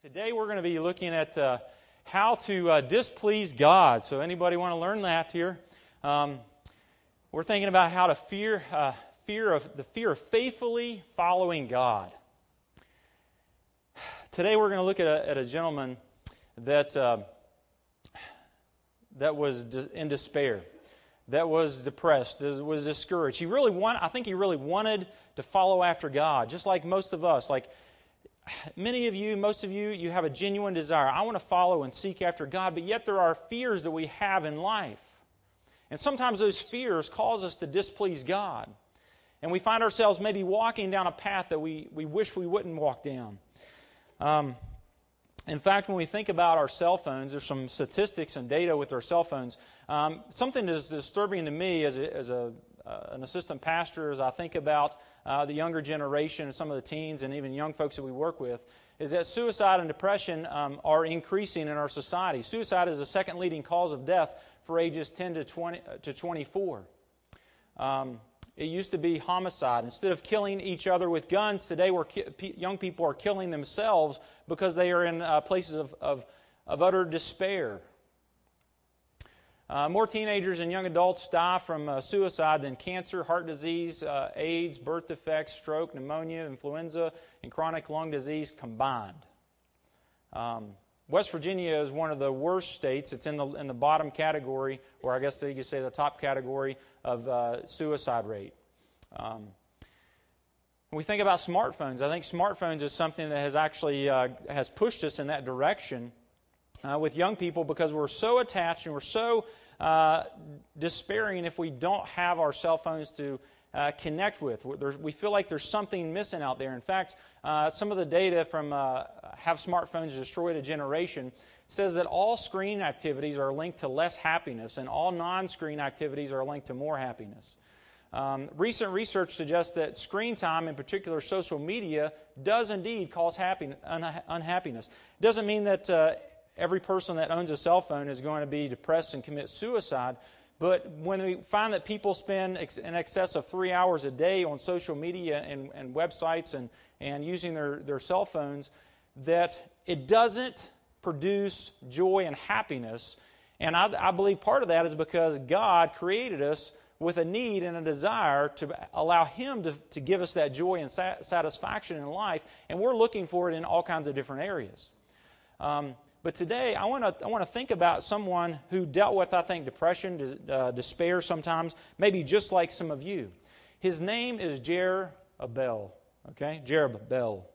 Today we're going to be looking at how to displease God. So anybody want to learn that here? We're thinking about how to fear of faithfully following God. Today we're going to look at a gentleman that was in despair, that was depressed, that was discouraged. I think he really wanted to follow after God, just like most of us. Like most of you, you have a genuine desire. I want to follow and seek after God, but yet there are fears that we have in life. And sometimes those fears cause us to displease God. And we find ourselves maybe walking down a path that we wish we wouldn't walk down. In fact, when we think about our cell phones, there's some statistics and data with our cell phones. Something that's disturbing to me as an assistant pastor, as I think about the younger generation and some of the teens and even young folks that we work with, is that suicide and depression are increasing in our society. Suicide is the second leading cause of death for ages 10 to 24. It used to be homicide. Instead of killing each other with guns, today young people are killing themselves because they are in places of utter despair. More teenagers and young adults die from suicide than cancer, heart disease, AIDS, birth defects, stroke, pneumonia, influenza, and chronic lung disease combined. West Virginia is one of the worst states. It's in the bottom category, or I guess you could say the top category of suicide rate. When we think about smartphones, I think smartphones is something that has actually has pushed us in that direction with young people, because we're so attached and we're so despairing if we don't have our cell phones to connect with. We feel like there's something missing out there. In fact, some of the data from Have Smartphones Destroyed a Generation says that all screen activities are linked to less happiness, and all non-screen activities are linked to more happiness. Recent research suggests that screen time, in particular social media, does indeed cause unhappiness. It doesn't mean that every person that owns a cell phone is going to be depressed and commit suicide. But when we find that people spend in excess of 3 hours a day on social media and websites and using their cell phones, that it doesn't produce joy and happiness. And I believe part of that is because God created us with a need and a desire to allow Him to give us that joy and satisfaction in life. And we're looking for it in all kinds of different areas. But today, I want to think about someone who dealt with, I think, depression, despair sometimes, maybe just like some of you. His name is Jerubbaal. Okay, Jerubbaal.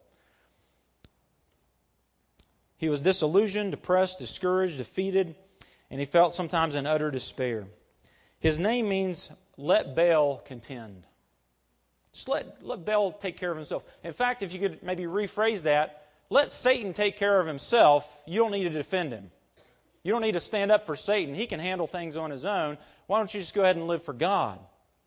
He was disillusioned, depressed, discouraged, defeated, and he felt sometimes in utter despair. His name means "let Baal contend." Just let Baal take care of himself. In fact, if you could maybe rephrase that, let Satan take care of himself. You don't need to defend him. You don't need to stand up for Satan. He can handle things on his own. Why don't you just go ahead and live for God?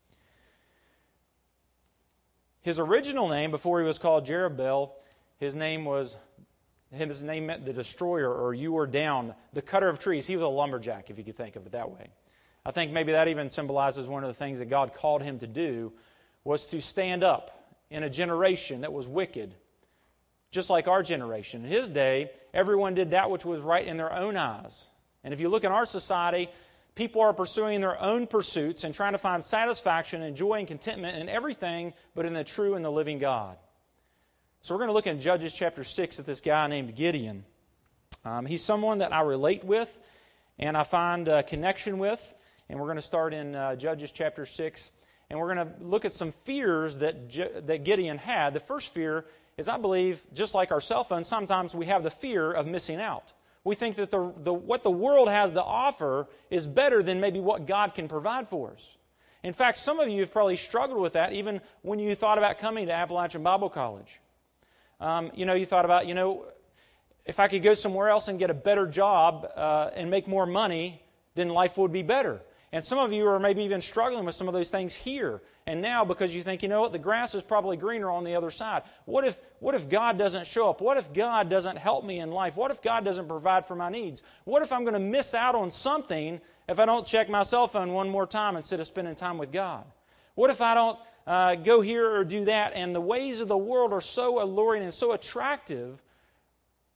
His original name, before he was called Jerubbaal, his name meant the destroyer, or you are down, the cutter of trees. He was a lumberjack, if you could think of it that way. I think maybe that even symbolizes one of the things that God called him to do, was to stand up in a generation that was wicked, just like our generation. In his day, everyone did that which was right in their own eyes. And if you look in our society, people are pursuing their own pursuits and trying to find satisfaction and joy and contentment in everything but in the true and the living God. So we're going to look in Judges chapter 6 at this guy named Gideon. He's someone that I relate with and I find a connection with. And we're going to start in Judges chapter 6. And we're going to look at some fears that Gideon had. The first fear is, I believe, just like our cell phones, sometimes we have the fear of missing out. We think that what the world has to offer is better than maybe what God can provide for us. In fact, some of you have probably struggled with that even when you thought about coming to Appalachian Bible College. You thought about, if I could go somewhere else and get a better job and make more money, then life would be better. And some of you are maybe even struggling with some of those things here and now because you think, the grass is probably greener on the other side. What if God doesn't show up? What if God doesn't help me in life? What if God doesn't provide for my needs? What if I'm going to miss out on something if I don't check my cell phone one more time instead of spending time with God? What if I don't go here or do that? And the ways of the world are so alluring and so attractive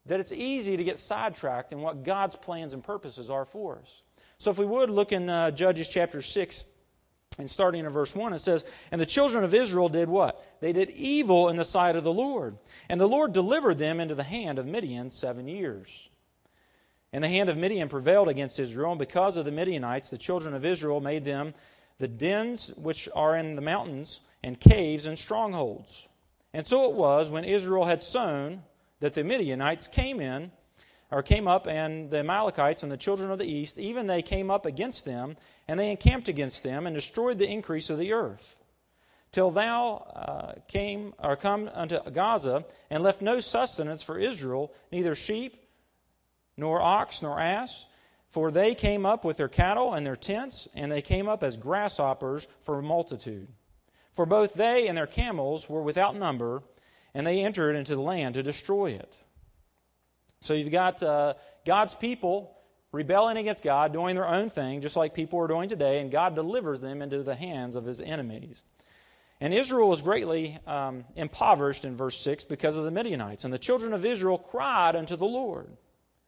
that it's easy to get sidetracked in what God's plans and purposes are for us. So if we would look in Judges chapter 6, and starting in verse 1, it says, "And the children of Israel did what? They did evil in the sight of the Lord. And the Lord delivered them into the hand of Midian 7 years. And the hand of Midian prevailed against Israel, and because of the Midianites, the children of Israel made them the dens which are in the mountains, and caves and strongholds. And so it was, when Israel had sown, that the Midianites came up, and the Amalekites and the children of the east, even they came up against them, and they encamped against them, and destroyed the increase of the earth, till thou come unto Gaza, and left no sustenance for Israel, neither sheep, nor ox, nor ass. For they came up with their cattle and their tents, and they came up as grasshoppers for multitude. For both they and their camels were without number, and they entered into the land to destroy it." So you've got God's people rebelling against God, doing their own thing, just like people are doing today, and God delivers them into the hands of His enemies. And Israel was greatly impoverished in verse 6 because of the Midianites. And the children of Israel cried unto the Lord.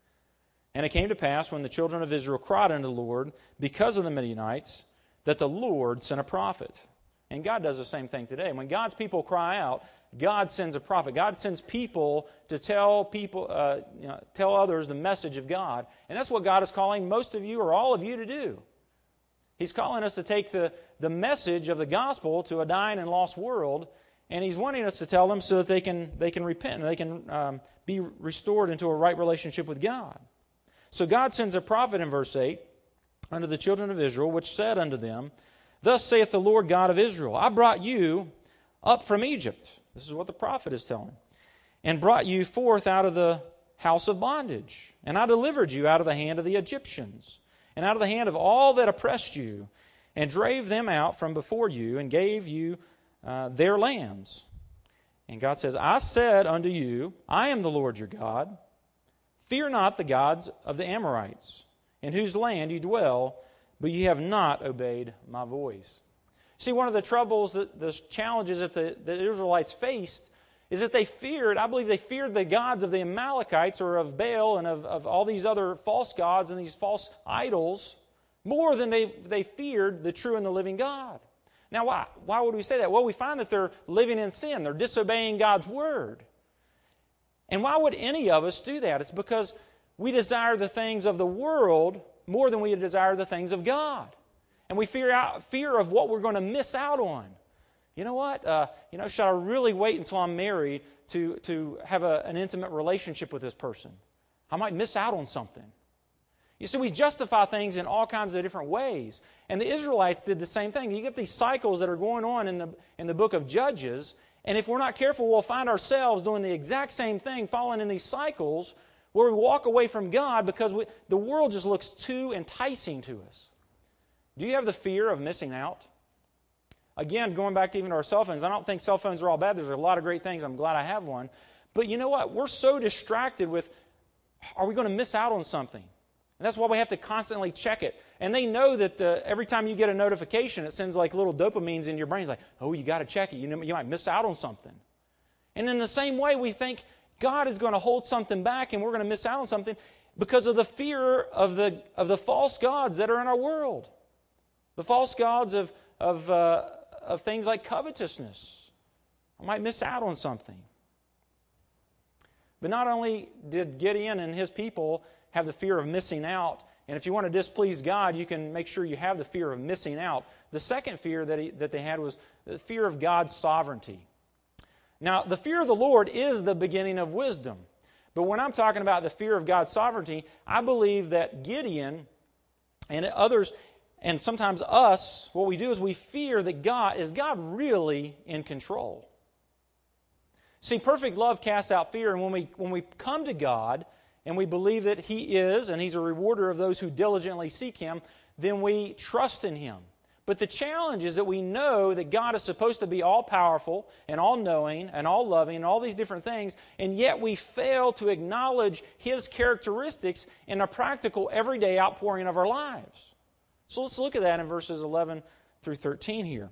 And it came to pass, when the children of Israel cried unto the Lord because of the Midianites, that the Lord sent a prophet. And God does the same thing today. When God's people cry out, God sends a prophet. God sends people to tell others the message of God. And that's what God is calling most of you or all of you to do. He's calling us to take the message of the gospel to a dying and lost world, and He's wanting us to tell them so that they can repent and they can be restored into a right relationship with God. So God sends a prophet in verse 8 unto the children of Israel, which said unto them, "Thus saith the Lord God of Israel, I brought you up from Egypt." This is what the prophet is telling. "And brought you forth out of the house of bondage. And I delivered you out of the hand of the Egyptians, and out of the hand of all that oppressed you, and drave them out from before you, and gave you their lands." And God says, "I said unto you, I am the Lord your God. Fear not the gods of the Amorites, in whose land you dwell, but ye have not obeyed my voice." See, one of the troubles, the challenges that the Israelites faced is that they feared the gods of the Amalekites or of Baal and of all these other false gods and these false idols more than they feared the true and the living God. Now, why? Why would we say that? Well, we find that they're living in sin. They're disobeying God's word. And why would any of us do that? It's because we desire the things of the world more than we desire the things of God. And we fear of what we're going to miss out on. You know what? Should I really wait until I'm married to have an intimate relationship with this person? I might miss out on something. You see, we justify things in all kinds of different ways. And the Israelites did the same thing. You get these cycles that are going on in the book of Judges, and if we're not careful, we'll find ourselves doing the exact same thing, falling in these cycles where we walk away from God because the world just looks too enticing to us. Do you have the fear of missing out? Again, going back to even our cell phones, I don't think cell phones are all bad. There's a lot of great things. I'm glad I have one. But you know what? We're so distracted with, are we going to miss out on something? And that's why we have to constantly check it. And they know that every time you get a notification, it sends like little dopamines in your brain. It's like, oh, you got to check it. You might miss out on something. And in the same way, we think God is going to hold something back and we're going to miss out on something because of the fear of the false gods that are in our world. The false gods of things like covetousness. I might miss out on something. But not only did Gideon and his people have the fear of missing out, and if you want to displease God, you can make sure you have the fear of missing out. The second fear that they had was the fear of God's sovereignty. Now, the fear of the Lord is the beginning of wisdom. But when I'm talking about the fear of God's sovereignty, I believe that Gideon and others, and sometimes us, what we do is we fear that is God really in control? See, perfect love casts out fear, and when we come to God and we believe that He is, and He's a rewarder of those who diligently seek Him, then we trust in Him. But the challenge is that we know that God is supposed to be all-powerful and all-knowing and all-loving and all these different things, and yet we fail to acknowledge His characteristics in a practical, everyday outpouring of our lives. So let's look at that in verses 11 through 13 here.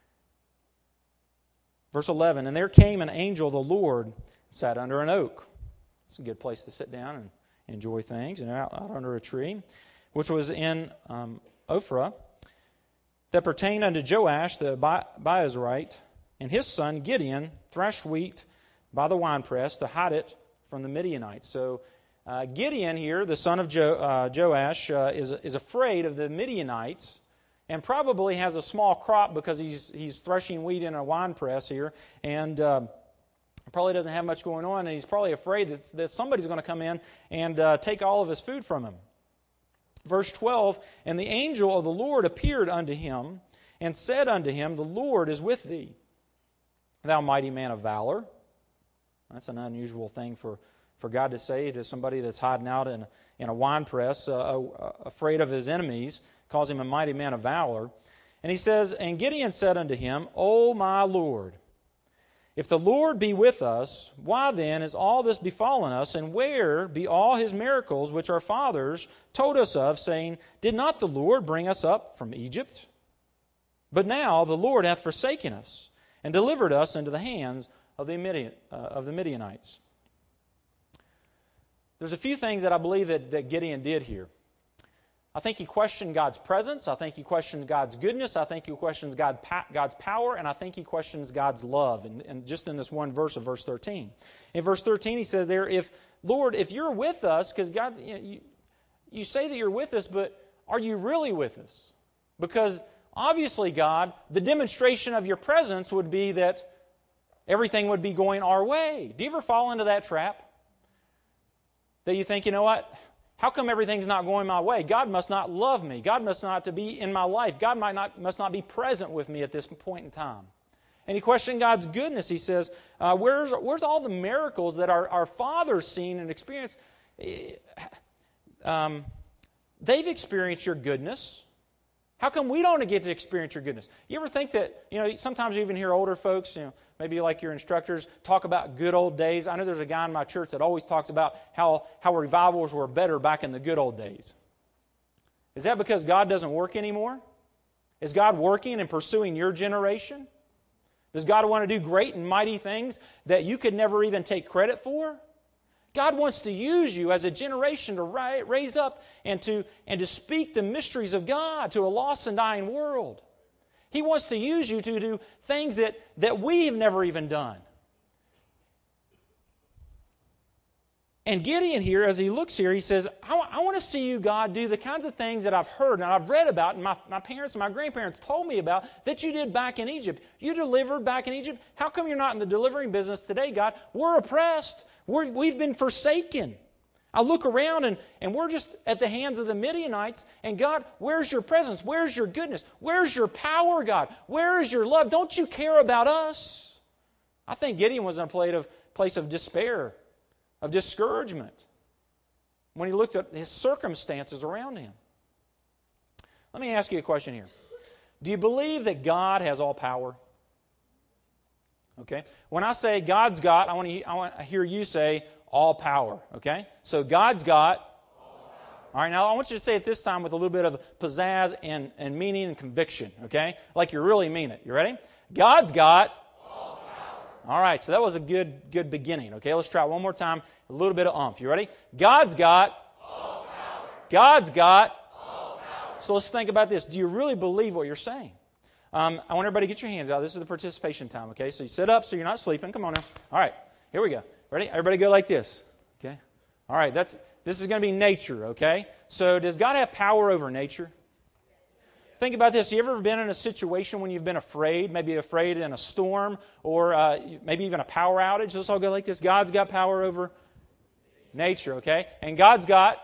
Verse 11, "And there came an angel of the Lord, sat under an oak, It's a good place to sit down and enjoy things, and out under a tree, which was in Ophrah, that pertained unto Joash the Abiezrite, and his son Gideon threshed wheat by the winepress to hide it from the Midianites. So Gideon here, the son of Joash, is afraid of the Midianites, and probably has a small crop because he's threshing wheat in a winepress here, and probably doesn't have much going on, and he's probably afraid that somebody's going to come in and take all of his food from him. Verse 12, and the angel of the Lord appeared unto him, and said unto him, the Lord is with thee, thou mighty man of valor. That's an unusual thing for God to say to somebody that's hiding out in a winepress, afraid of his enemies, calls him a mighty man of valor. And he says, and Gideon said unto him, O my Lord, if the Lord be with us, why then is all this befallen us, and where be all his miracles which our fathers told us of, saying, did not the Lord bring us up from Egypt? But now the Lord hath forsaken us, and delivered us into the hands of the Midianites. There's a few things that I believe that Gideon did here. I think he questioned God's presence. I think he questioned God's goodness. I think he questions God's power. And I think he questions God's love. And just in this one verse of verse 13. In verse 13 he says there, Lord, if you're with us, because God, you say that you're with us, but are you really with us? Because obviously, God, the demonstration of your presence would be that everything would be going our way. Do you ever fall into that trap? That you think, you know what? How come everything's not going my way? God must not love me. God must not be in my life. God must not be present with me at this point in time. And he questioned God's goodness. He says, where's all the miracles that our fathers seen and experienced? They've experienced your goodness. How come we don't get to experience your goodness? You ever think that, sometimes you even hear older folks, maybe like your instructors, talk about good old days. I know there's a guy in my church that always talks about how revivals were better back in the good old days. Is that because God doesn't work anymore? Is God working and pursuing your generation? Does God want to do great and mighty things that you could never even take credit for? God wants to use you as a generation to raise up and to speak the mysteries of God to a lost and dying world. He wants to use you to do things that we've never even done. And Gideon here, as he looks here, he says, I want to see you, God, do the kinds of things that I've heard and I've read about and my parents and my grandparents told me about that you did back in Egypt. You delivered back in Egypt. How come you're not in the delivering business today, God? We're oppressed. We've been forsaken. I look around and we're just at the hands of the Midianites. And God, where's your presence? Where's your goodness? Where's your power, God? Where is your love? Don't you care about us? I think Gideon was in a place of despair, of discouragement, when he looked at his circumstances around him. Let me ask you a question here. Do you believe that God has all power? Okay. When I say God's got, I want to hear you say all power. Okay. So God's got all power. All right. Now I want you to say it this time with a little bit of pizzazz and meaning and conviction. Okay. Like you really mean it. You ready? God's got all power. All right. So that was a good beginning. Okay. Let's try it one more time. A little bit of oomph. You ready? God's got all power. God's got all power. So let's think about this. Do you really believe what you're saying? I want everybody to get your hands out. This is the participation time, okay? So you sit up so you're not sleeping. Come on now. All right, here we go. Ready? Everybody go like this, okay? All right, this is going to be nature, okay? So does God have power over nature? Think about this. You ever been in a situation when you've been afraid, maybe afraid in a storm or maybe even a power outage? Let's all go like this. God's got power over nature, okay? And God's got?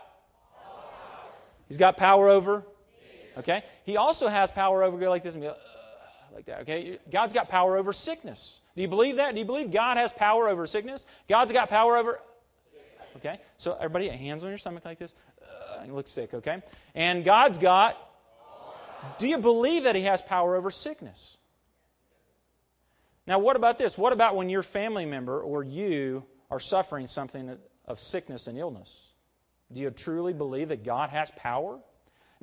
He's got power over? Okay? He also has power over, go like this and be like that, okay? God's got power over sickness. Do you believe that? Do you believe God has power over sickness? God's got power over... Okay? So everybody, hands on your stomach like this. You look sick, okay? And God's got... Do you believe that He has power over sickness? Now, what about this? What about when your family member or you are suffering something of sickness and illness? Do you truly believe that God has power?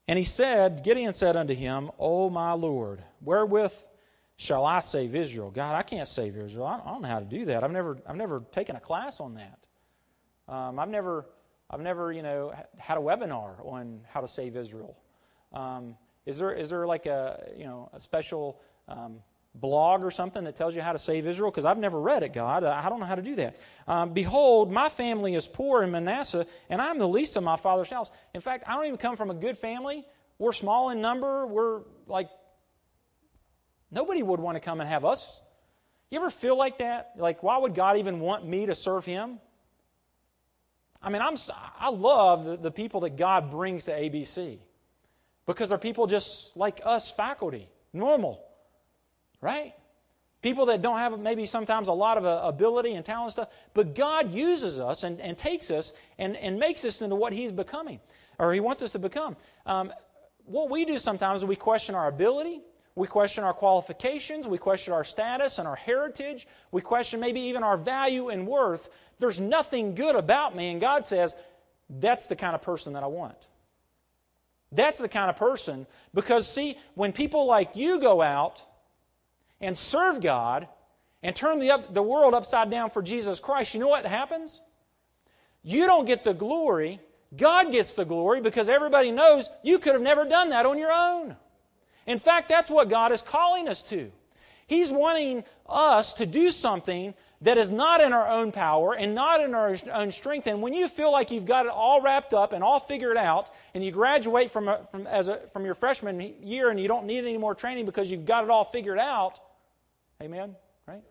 And Gideon said unto him, O my Lord, wherewith shall I save Israel? God, I can't save Israel. I don't know how to do that. I've never taken a class on that. I've never had a webinar on how to save Israel. Is there like a special blog or something that tells you how to save Israel? Because I've never read it, God. I don't know how to do that. Behold, my family is poor in Manasseh, and I'm the least of my father's house. In fact, I don't even come from a good family. We're small in number. We're like, nobody would want to come and have us. You ever feel like that? Like, why would God even want me to serve Him? I mean, I love the people that God brings to ABC because they're people just like us faculty, normal. Right? People that don't have maybe sometimes a lot of ability and talent and stuff, but God uses us and takes us and makes us into what He's becoming, or He wants us to become. What we do sometimes is we question our ability, we question our qualifications, we question our status and our heritage, we question maybe even our value and worth. There's nothing good about me, and God says, that's the kind of person that I want. That's the kind of person, because see, when people like you go out and serve God and turn the world upside down for Jesus Christ, you know what happens? You don't get the glory. God gets the glory because everybody knows you could have never done that on your own. In fact, that's what God is calling us to. He's wanting us to do something that is not in our own power and not in our own strength. And when you feel like you've got it all wrapped up and all figured out, and you graduate from your freshman year and you don't need any more training because you've got it all figured out, amen? Right?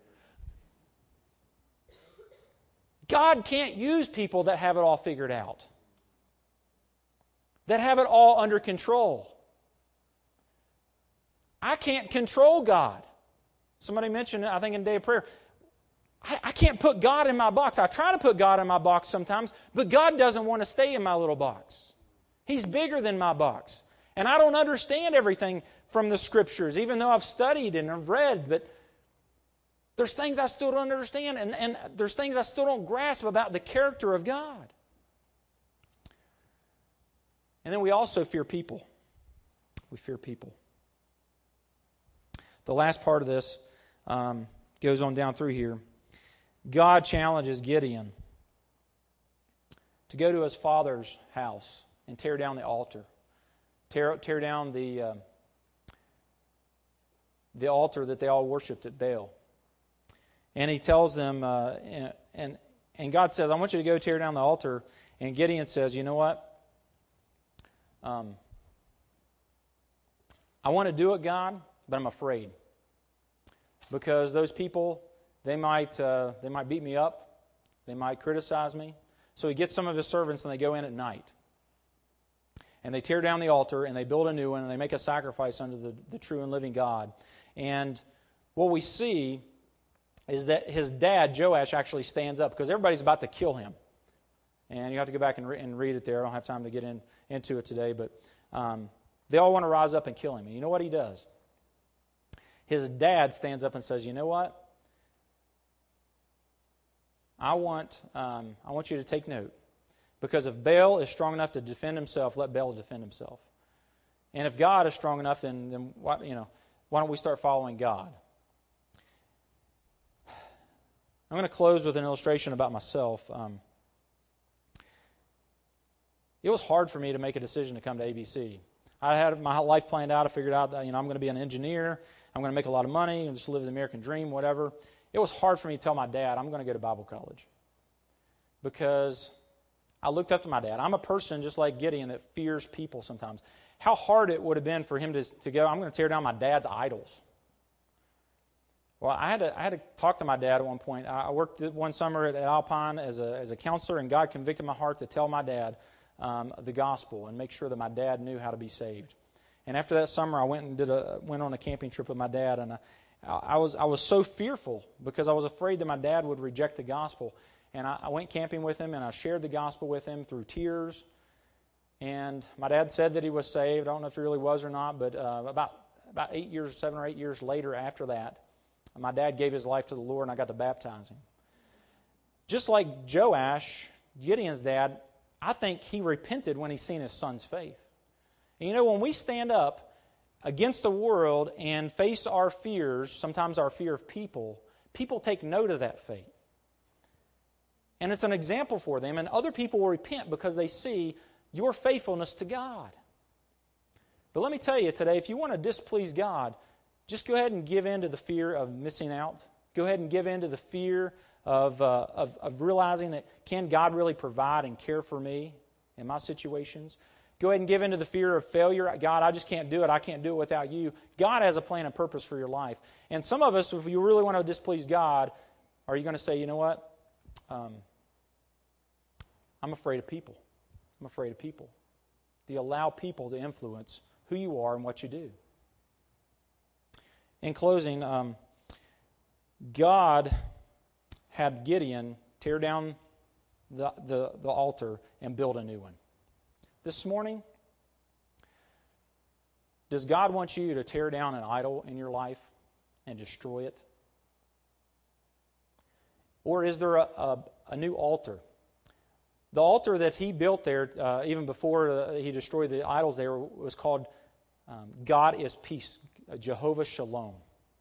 God can't use people that have it all figured out, that have it all under control. I can't control God. Somebody mentioned it, I think, in Day of Prayer. I can't put God in my box. I try to put God in my box sometimes, but God doesn't want to stay in my little box. He's bigger than my box. And I don't understand everything from the Scriptures, even though I've studied and I've read, but there's things I still don't understand, and there's things I still don't grasp about the character of God. And then we also fear people. We fear people. The last part of this goes on down through here. God challenges Gideon to go to his father's house and tear down the altar. Tear down the altar that they all worshipped at Baal. And he tells them, and God says, I want you to go tear down the altar. And Gideon says, you know what? I want to do it, God, but I'm afraid. Because those people, they might beat me up. They might criticize me. So he gets some of his servants and they go in at night. And they tear down the altar and they build a new one and they make a sacrifice unto the true and living God. And what we see is that his dad, Joash, actually stands up because everybody's about to kill him. And you have to go back and read it there. I don't have time to get into it today, but they all want to rise up and kill him. And you know what he does? His dad stands up and says, you know what? I want you to take note. Because if Baal is strong enough to defend himself, let Baal defend himself. And if God is strong enough, then why don't we start following God? I'm going to close with an illustration about myself. It was hard for me to make a decision to come to ABC. I had my life planned out. I figured out that I'm going to be an engineer. I'm going to make a lot of money and just live the American dream, whatever. It was hard for me to tell my dad I'm going to go to Bible college because I looked up to my dad. I'm a person just like Gideon that fears people sometimes. How hard it would have been for him to go, I'm going to tear down my dad's idols. Well, I had to talk to my dad at one point. I worked one summer at Alpine as a counselor, and God convicted my heart to tell my dad the gospel and make sure that my dad knew how to be saved. And after that summer, I went on a camping trip with my dad, and I was so fearful because I was afraid that my dad would reject the gospel. And I went camping with him, and I shared the gospel with him through tears. And my dad said that he was saved. I don't know if he really was or not, but about 7 or 8 years later after that, my dad gave his life to the Lord, and I got to baptize him. Just like Joash, Gideon's dad, I think he repented when he seen his son's faith. And when we stand up against the world and face our fears, sometimes our fear of people, people take note of that faith. And it's an example for them, and other people will repent because they see your faithfulness to God. But let me tell you today, if you want to displease God, just go ahead and give in to the fear of missing out. Go ahead and give in to the fear of realizing that, can God really provide and care for me in my situations? Go ahead and give in to the fear of failure. God, I just can't do it. I can't do it without you. God has a plan and purpose for your life. And some of us, if you really want to displease God, are you going to say, you know what? I'm afraid of people. I'm afraid of people. Do you allow people to influence who you are and what you do? In closing, God had Gideon tear down the altar and build a new one. This morning, does God want you to tear down an idol in your life and destroy it? Or is there a new altar? The altar that he built there, even before he destroyed the idols there, was called God is Peace, Jehovah Shalom.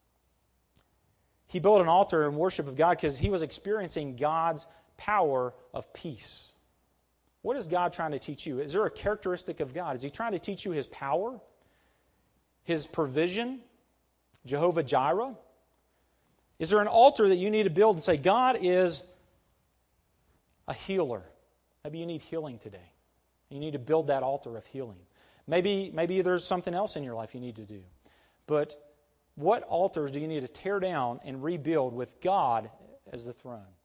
He built an altar in worship of God because he was experiencing God's power of peace. What is God trying to teach you? Is there a characteristic of God? Is he trying to teach you his power? His provision? Jehovah Jireh? Is there an altar that you need to build and say, God is a healer? Maybe you need healing today. You need to build that altar of healing. Maybe there's something else in your life you need to do. But what altars do you need to tear down and rebuild with God as the throne?